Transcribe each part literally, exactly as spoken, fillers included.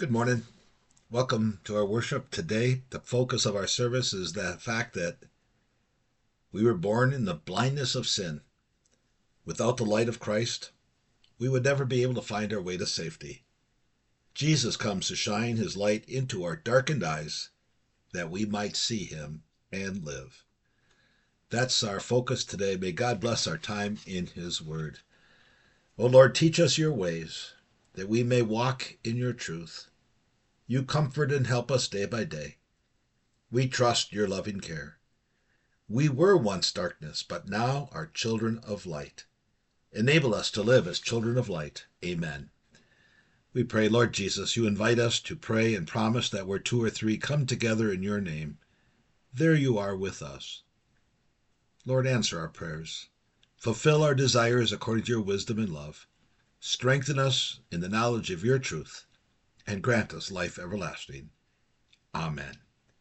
Good morning. Welcome to our worship today. The focus of our service is the fact that we were born in the blindness of sin. Without the light of Christ, we would never be able to find our way to safety. Jesus comes to shine his light into our darkened eyes that we might see him and live. That's our focus today. May God bless our time in his word. O Lord, teach us your ways, that we may walk in your truth. You comfort and help us day by day. We trust your loving care. We were once darkness, but now are children of light. Enable us to live as children of light. Amen. We pray, Lord Jesus, you invite us to pray and promise that where two or three come together in your name, there you are with us. Lord, answer our prayers. Fulfill our desires according to your wisdom and love. Strengthen us in the knowledge of your truth, and grant us life everlasting. Amen.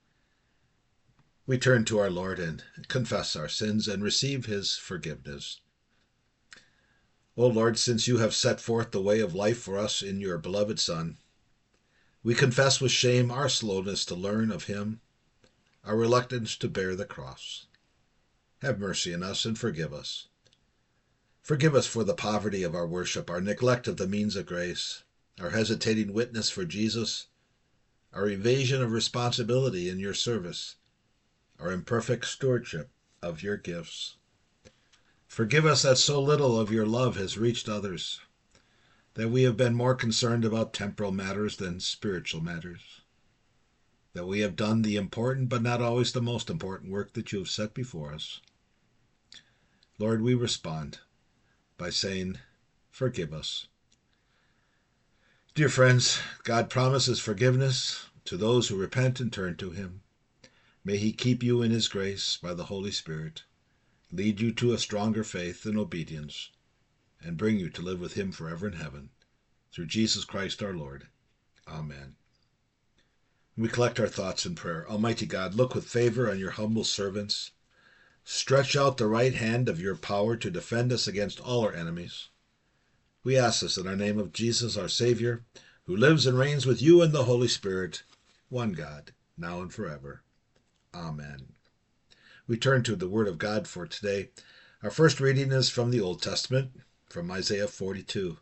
We turn to our Lord and confess our sins and receive his forgiveness. O Lord, since you have set forth the way of life for us in your beloved Son, we confess with shame our slowness to learn of him, our reluctance to bear the cross. Have mercy on us and forgive us. Forgive us for the poverty of our worship, our neglect of the means of grace, our hesitating witness for Jesus, our evasion of responsibility in your service, our imperfect stewardship of your gifts. Forgive us that so little of your love has reached others, that we have been more concerned about temporal matters than spiritual matters, that we have done the important but not always the most important work that you have set before us. Lord, we respond by saying, forgive us. Dear friends, God promises forgiveness to those who repent and turn to him. May he keep you in his grace by the Holy Spirit, lead you to a stronger faith and obedience, and bring you to live with him forever in heaven. Through Jesus Christ our Lord. Amen. We collect our thoughts in prayer. Almighty God, look with favor on your humble servants. Stretch out the right hand of your power to defend us against all our enemies. We ask this in our name of Jesus, our Savior, who lives and reigns with you and the Holy Spirit, one God, now and forever. Amen. We turn to the Word of God for today. Our first reading is from the Old Testament, from Isaiah forty-two.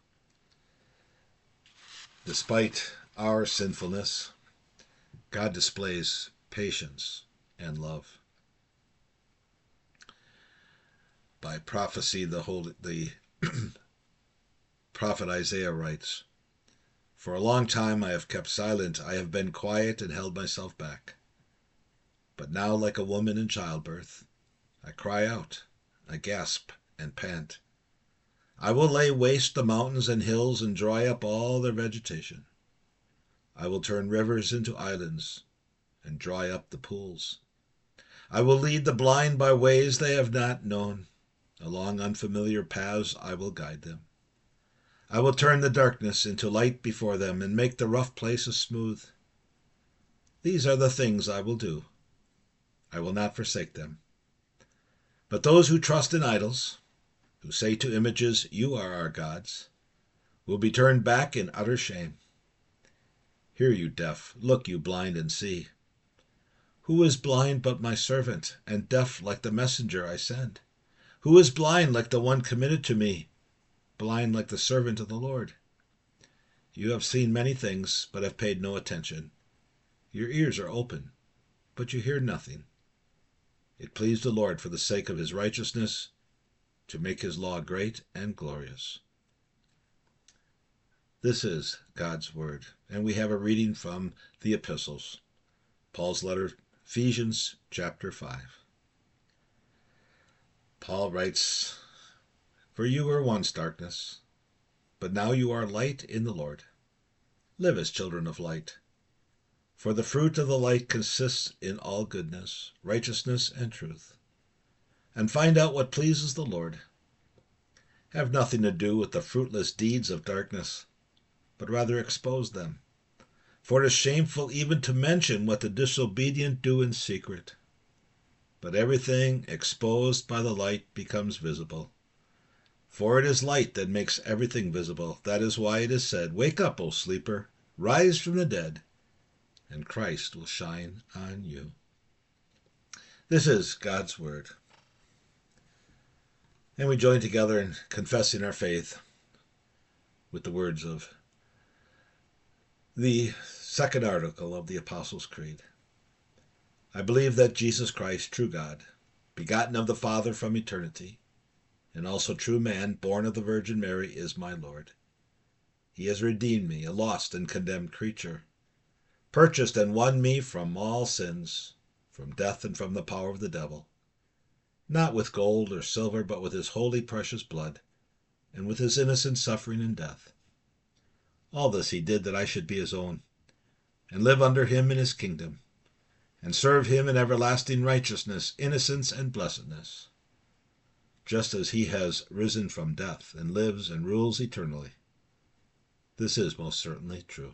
Despite our sinfulness, God displays patience and love. By prophecy, the, Holy, the prophet Isaiah writes, "For a long time I have kept silent, I have been quiet and held myself back. But now, like a woman in childbirth, I cry out, I gasp and pant. I will lay waste the mountains and hills and dry up all their vegetation. I will turn rivers into islands and dry up the pools. I will lead the blind by ways they have not known. Along unfamiliar paths I will guide them. I will turn the darkness into light before them and make the rough places smooth. These are the things I will do. I will not forsake them. But those who trust in idols, who say to images, 'You are our gods,' will be turned back in utter shame. Hear, you deaf, look, you blind, and see. Who is blind but my servant, and deaf like the messenger I send? Who is blind like the one committed to me, blind like the servant of the Lord? You have seen many things, but have paid no attention. Your ears are open, but you hear nothing. It pleased the Lord, for the sake of his righteousness, to make his law great and glorious." This is God's word, and we have a reading from the epistles. Paul's letter, Ephesians chapter five. Paul writes, "For you were once darkness, but now you are light in the Lord. Live as children of light. For the fruit of the light consists in all goodness, righteousness, and truth. And find out what pleases the Lord. Have nothing to do with the fruitless deeds of darkness, but rather expose them. For it is shameful even to mention what the disobedient do in secret. But everything exposed by the light becomes visible. For it is light that makes everything visible. That is why it is said, 'Wake up, O sleeper, rise from the dead, and Christ will shine on you. This is God's word. And we join together in confessing our faith with the words of the second article of the Apostles' Creed. I believe that Jesus Christ, true God, begotten of the Father from eternity, and also true man, born of the Virgin Mary, is my Lord. He has redeemed me, a lost and condemned creature, purchased and won me from all sins, from death and from the power of the devil, not with gold or silver, but with his holy precious blood, and with his innocent suffering and death. All this he did that I should be his own, and live under him in his kingdom, and serve him in everlasting righteousness, innocence, and blessedness, just as he has risen from death and lives and rules eternally. This is most certainly true.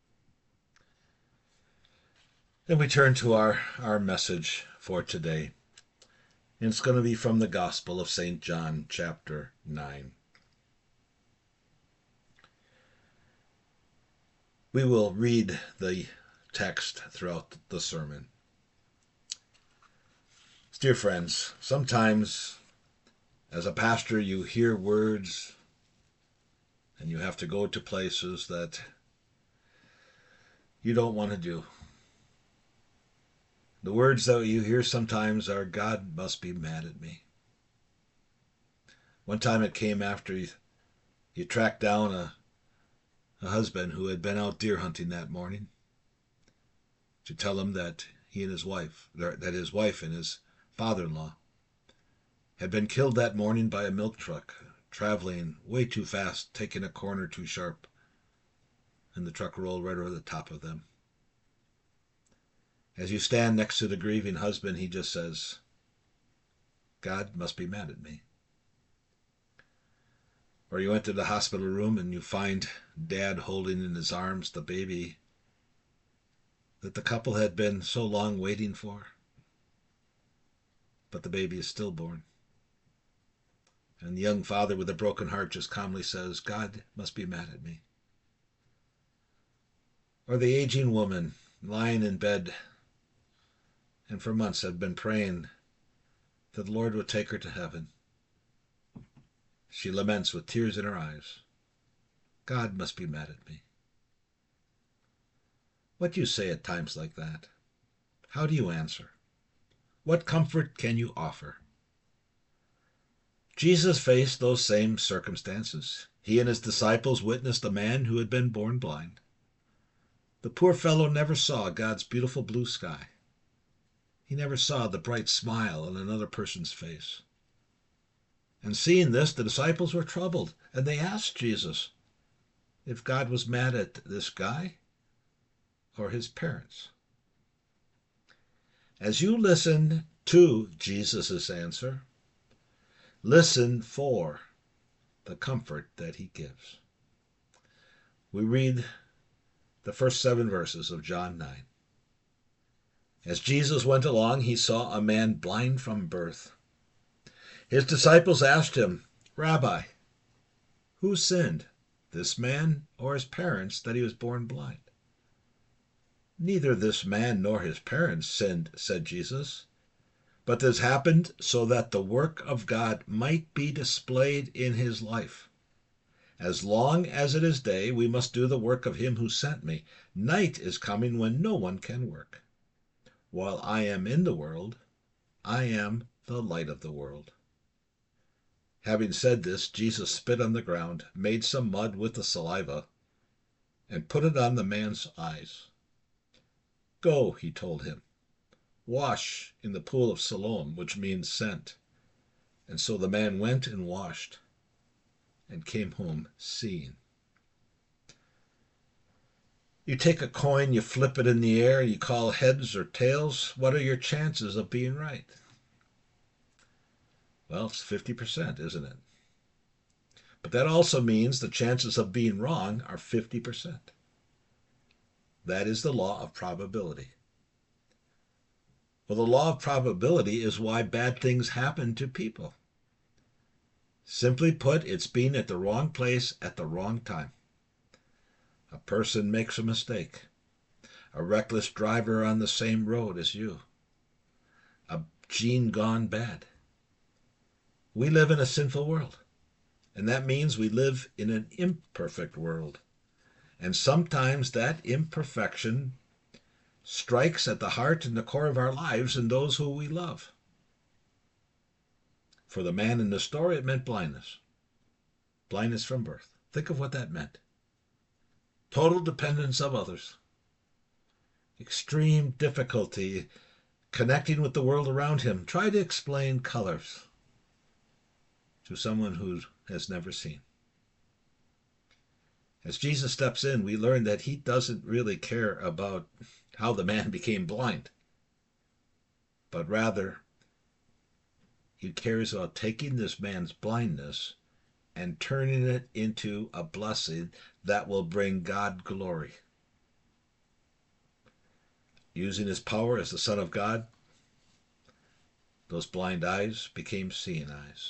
Then we turn to our, our message for today. And it's going to be from the Gospel of Saint John, chapter nine. We will read the text throughout the sermon. Dear friends, sometimes as a pastor you hear words and you have to go to places that you don't want to do. The words that you hear sometimes are, God must be mad at me. One time it came after you, you tracked down a, a husband who had been out deer hunting that morning to tell him that he and his wife, that his wife and his father-in-law had been killed that morning by a milk truck, traveling way too fast, taking a corner too sharp, and the truck rolled right over the top of them. As you stand next to the grieving husband, he just says, God must be mad at me. Or you enter the hospital room and you find Dad holding in his arms the baby that the couple had been so long waiting for. But the baby is stillborn. And the young father with a broken heart just calmly says, God must be mad at me. Or the aging woman lying in bed and for months had been praying that the Lord would take her to heaven. She laments with tears in her eyes, God must be mad at me. What do you say at times like that? How do you answer? What comfort can you offer? Jesus faced those same circumstances. He and his disciples witnessed a man who had been born blind. The poor fellow never saw God's beautiful blue sky. He never saw the bright smile on another person's face. And seeing this, the disciples were troubled, and they asked Jesus if God was mad at this guy or his parents. As you listen to Jesus' answer, listen for the comfort that he gives. We read the first seven verses of John nine. As Jesus went along, he saw a man blind from birth. His disciples asked him, Rabbi, who sinned, this man or his parents, that he was born blind? Neither this man nor his parents sinned, said Jesus, but this happened so that the work of God might be displayed in his life. As long as it is day, we must do the work of him who sent me. Night is coming when no one can work. While I am in the world, I am the light of the world. Having said this, Jesus spit on the ground, made some mud with the saliva, and put it on the man's eyes. Go, he told him, wash in the pool of Siloam, which means sent. And so the man went and washed and came home seeing. You take a coin, you flip it in the air, you call heads or tails. What are your chances of being right? Well, it's fifty percent, isn't it? But that also means the chances of being wrong are fifty percent. That is the law of probability. Well, the law of probability is why bad things happen to people. Simply put, it's being at the wrong place at the wrong time. A person makes a mistake. A reckless driver on the same road as you. A gene gone bad. We live in a sinful world, and that means we live in an imperfect world. And sometimes that imperfection strikes at the heart and the core of our lives and those who we love. For the man in the story, it meant blindness. Blindness from birth. Think of what that meant. Total dependence of others. Extreme difficulty connecting with the world around him. Try to explain colors to someone who has never seen. As Jesus steps in, we learn that he doesn't really care about how the man became blind, but rather he cares about taking this man's blindness and turning it into a blessing that will bring God glory. Using his power as the Son of God, those blind eyes became seeing eyes.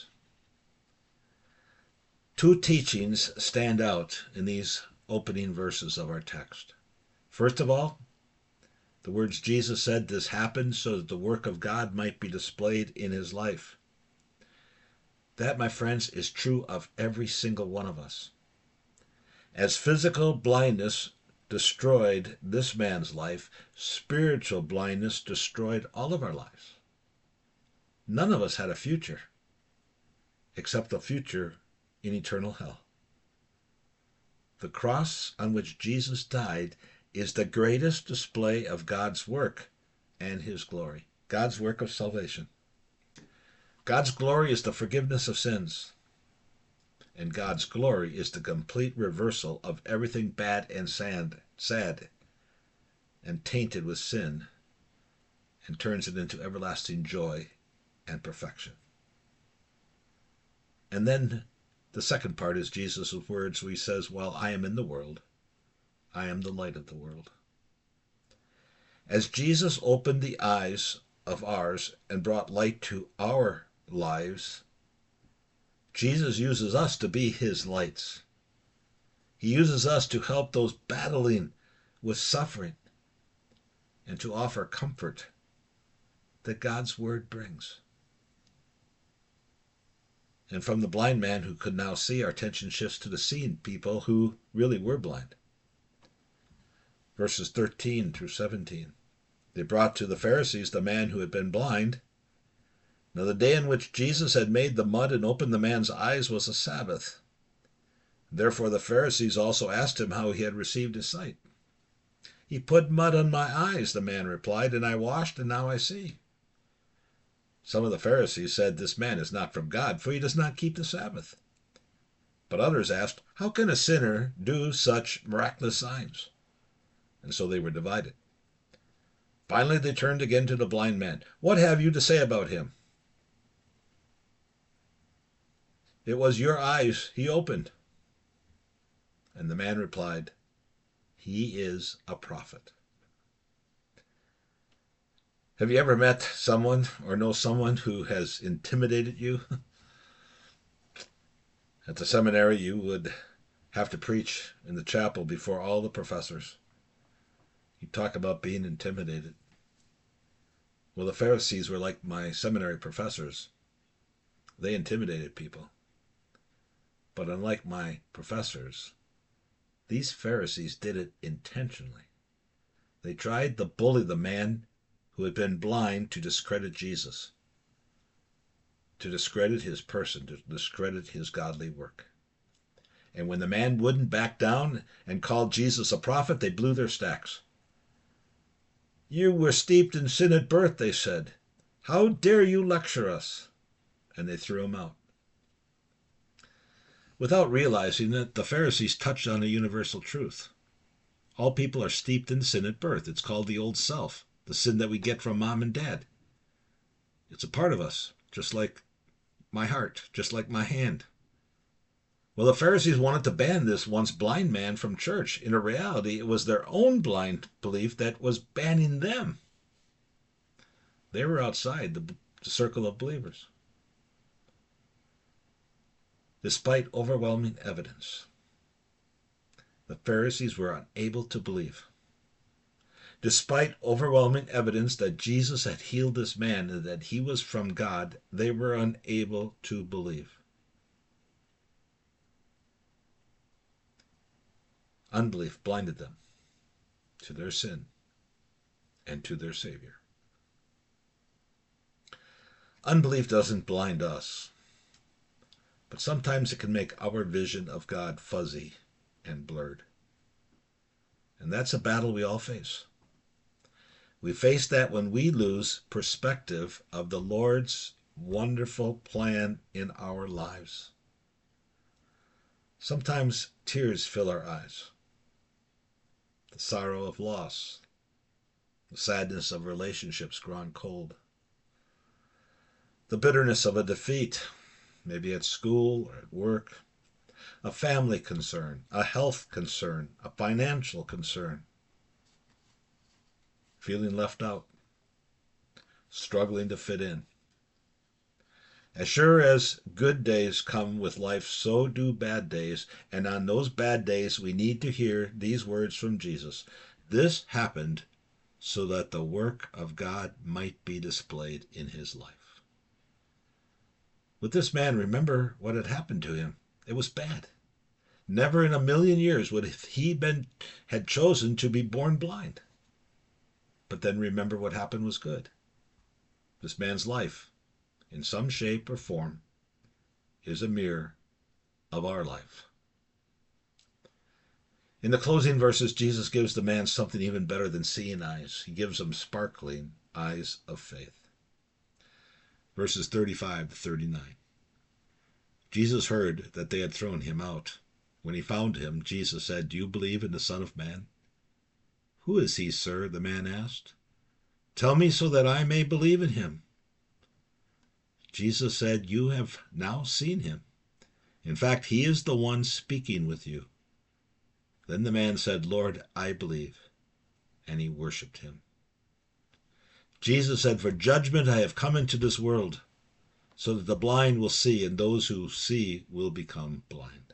Two teachings stand out in these opening verses of our text. First of all, the words Jesus said, this happened so that the work of God might be displayed in his life. That, my friends, is true of every single one of us. As physical blindness destroyed this man's life, spiritual blindness destroyed all of our lives. None of us had a future, except the future in eternal hell. The cross on which Jesus died is the greatest display of God's work and his glory. God's work of salvation. God's glory is the forgiveness of sins. And God's glory is the complete reversal of everything bad and sad, sad and tainted with sin, and turns it into everlasting joy and perfection. And then the second part is Jesus' words where he says, while I am in the world, I am the light of the world. As Jesus opened the eyes of ours and brought light to our lives, Jesus uses us to be his lights. He uses us to help those battling with suffering and to offer comfort that God's word brings. And from the blind man who could now see, our attention shifts to the seeing people who really were blind. Verses thirteen through seventeen. They brought to the Pharisees the man who had been blind. Now the day in which Jesus had made the mud and opened the man's eyes was a Sabbath. Therefore the Pharisees also asked him how he had received his sight. He put mud on my eyes, the man replied, and I washed, and now I see. Some of the Pharisees said, this man is not from God, for he does not keep the Sabbath. But others asked, how can a sinner do such miraculous signs? And so they were divided. Finally they turned again to the blind man. What have you to say about him? It was your eyes he opened. And the man replied, he is a prophet. Have you ever met someone or know someone who has intimidated you? At the seminary, you would have to preach in the chapel before all the professors. You talk about being intimidated. Well, the Pharisees were like my seminary professors. They intimidated people. But unlike my professors, these Pharisees did it intentionally. They tried to bully the man who had been blind to discredit Jesus, to discredit his person, to discredit his godly work. And when the man wouldn't back down and called Jesus a prophet, they blew their stacks. You were steeped in sin at birth, they said. How dare you lecture us? And they threw him out. Without realizing it, the Pharisees touched on a universal truth. All people are steeped in sin at birth. It's called the old self, the sin that we get from mom and dad. It's a part of us, just like my heart, just like my hand. Well, the Pharisees wanted to ban this once blind man from church. In reality, it was their own blind belief that was banning them. They were outside the, the circle of believers. Despite overwhelming evidence. The Pharisees were unable to believe. Despite overwhelming evidence that Jesus had healed this man and that he was from God, they were unable to believe. Unbelief blinded them to their sin and to their Savior. Unbelief doesn't blind us, but sometimes it can make our vision of God fuzzy and blurred. And that's a battle we all face. We face that when we lose perspective of the Lord's wonderful plan in our lives. Sometimes tears fill our eyes. The sorrow of loss, the sadness of relationships grown cold, the bitterness of a defeat, maybe at school or at work, a family concern, a health concern, a financial concern, feeling left out, struggling to fit in. As sure as good days come with life, so do bad days, and on those bad days we need to hear these words from Jesus. This happened so that the work of God might be displayed in his life. With this man, remember what had happened to him. It was bad. Never in a million years would he been had chosen to be born blind. But then remember what happened was good. This man's life, in some shape or form, is a mirror of our life. In the closing verses, Jesus gives the man something even better than seeing eyes. He gives him sparkling eyes of faith. Verses thirty-five to thirty-nine. Jesus heard that they had thrown him out. When he found him, Jesus said, "Do you believe in the Son of Man?" "Who is he, sir?" the man asked. "Tell me so that I may believe in him." Jesus said, "You have now seen him. In fact, he is the one speaking with you." Then the man said, "Lord, I believe." And he worshipped him. Jesus said, "For judgment I have come into this world, so that the blind will see, and those who see will become blind."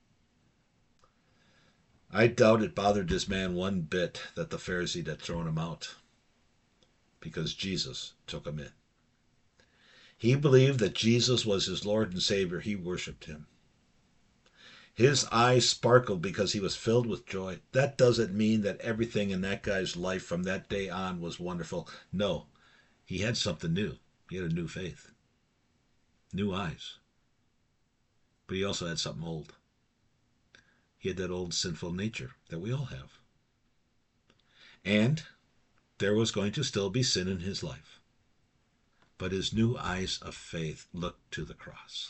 I doubt it bothered this man one bit that the Pharisee had thrown him out, because Jesus took him in. He believed that Jesus was his Lord and Savior. He worshipped him. His eyes sparkled because he was filled with joy. That doesn't mean that everything in that guy's life from that day on was wonderful. No, he had something new. He had a new faith, new eyes. But he also had something old. He had that old sinful nature that we all have. And there was going to still be sin in his life. But his new eyes of faith looked to the cross.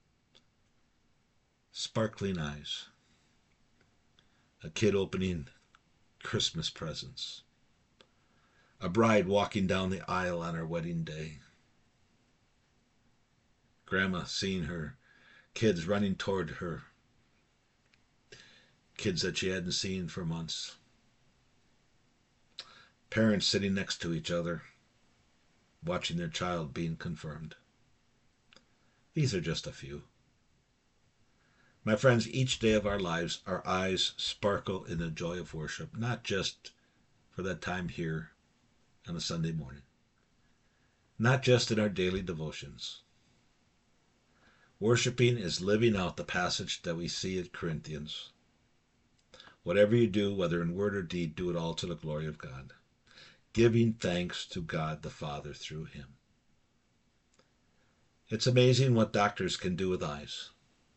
Sparkling eyes. A kid opening Christmas presents. A bride walking down the aisle on her wedding day. Grandma seeing her kids running toward her. Kids that she hadn't seen for months. Parents sitting next to each other, watching their child being confirmed. These are just a few. My friends, each day of our lives, our eyes sparkle in the joy of worship, not just for that time here on a Sunday morning, not just in our daily devotions. Worshipping is living out the passage that we see at Corinthians. Whatever you do, whether in word or deed, do it all to the glory of God, giving thanks to God the Father through him. It's amazing what doctors can do with eyes.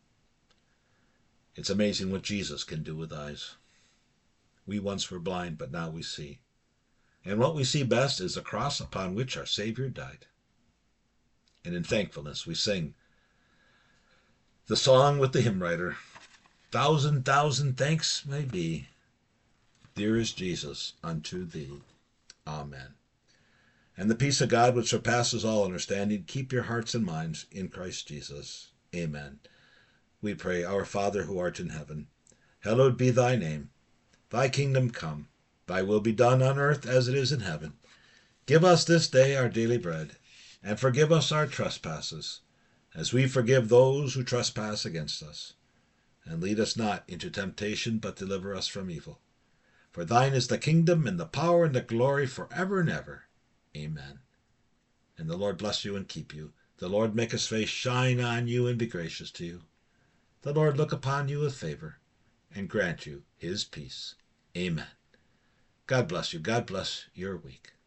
It's amazing what Jesus can do with eyes. We once were blind, but now we see. And what we see best is the cross upon which our Savior died. And in thankfulness we sing the song with the hymn writer, "Thousand, thousand thanks may be, dearest Jesus, unto thee. Amen." And the peace of God, which surpasses all understanding, keep your hearts and minds in Christ Jesus. Amen. We pray, Our Father who art in heaven, hallowed be thy name. Thy kingdom come, thy will be done on earth as it is in heaven. Give us this day our daily bread, and forgive us our trespasses, as we forgive those who trespass against us. And lead us not into temptation, but deliver us from evil. For thine is the kingdom and the power and the glory forever and ever. Amen. And the Lord bless you and keep you. The Lord make his face shine on you and be gracious to you. The Lord look upon you with favor and grant you his peace. Amen. God bless you. God bless your week.